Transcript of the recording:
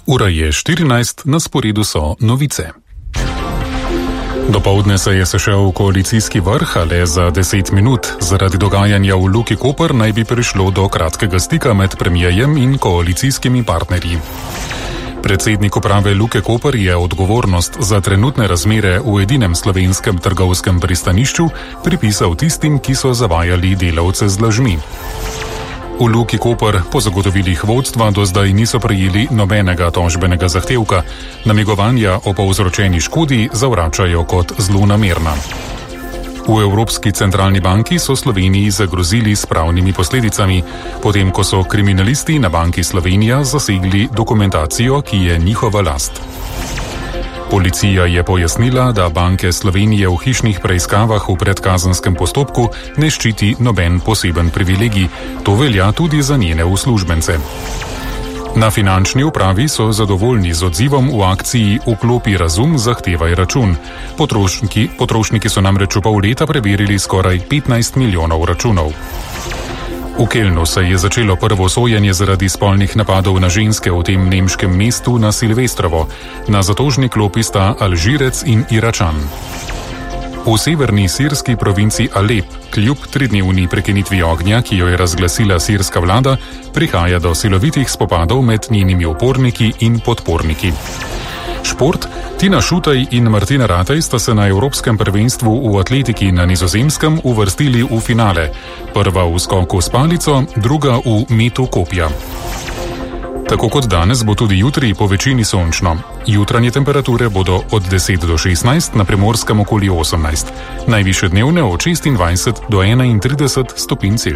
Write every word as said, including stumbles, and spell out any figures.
Ura je štirinajst, na sporedu so novice. Dopoldne se je sešel koalicijski vrh, a le za deset minut. Zaradi dogajanja v Luki Koper naj bi prišlo do kratkega stika med premierjem in koalicijskimi partnerji. Predsednik uprave Luke Koper je odgovornost za trenutne razmere v edinem slovenskem trgovskem pristanišču pripisal tistim, ki so zavajali delavce z lažmi. V Luki Koper po zagotovilih vodstva do zdaj niso prejeli nobenega tožbenega zahtevka, namigovanja o povzročeni škodi zavračajo kot zlonamerna. V Evropski centralni banki so Sloveniji zagrozili s pravnimi posledicami, potem ko so kriminalisti na Banki Slovenija zasegli dokumentacijo, ki je njihova last. Policija je pojasnila, da Banke Slovenije v hišnih preiskavah v predkazenskem postopku ne ščiti noben poseben privilegij. To velja tudi za njene uslužbence. Na finančni upravi so zadovoljni z odzivom v akciji Vklopi razum, zahtevaj račun. Potrošniki, potrošniki so namreč v pol leta preverili skoraj petnajst milijonov računov. V Kelnu se je začelo prvo sojenje zaradi spolnih napadov na ženske v tem nemškem mestu na Silvestrovo. Na zatožni klopi sta Alžirec in Iračan. V severni sirski provinci Alep, kljub tridnevni prekinitvi ognja, ki jo je razglasila sirska vlada, prihaja do silovitih spopadov med njenimi uporniki in podporniki. Šport. Tina Šutej in Martina Ratej sta se na Evropskem prvenstvu v atletiki na Nizozemskem uvrstili v finale. Prva v skoku s palico, druga v metu kopja. Tako kot danes bo tudi jutri po večini sončno. Jutranje temperature bodo od deset do šestnajst, na Primorskem okoli osemnajst. Najvišje dnevne od šestindvajset do enaintrideset stopinj Celzija.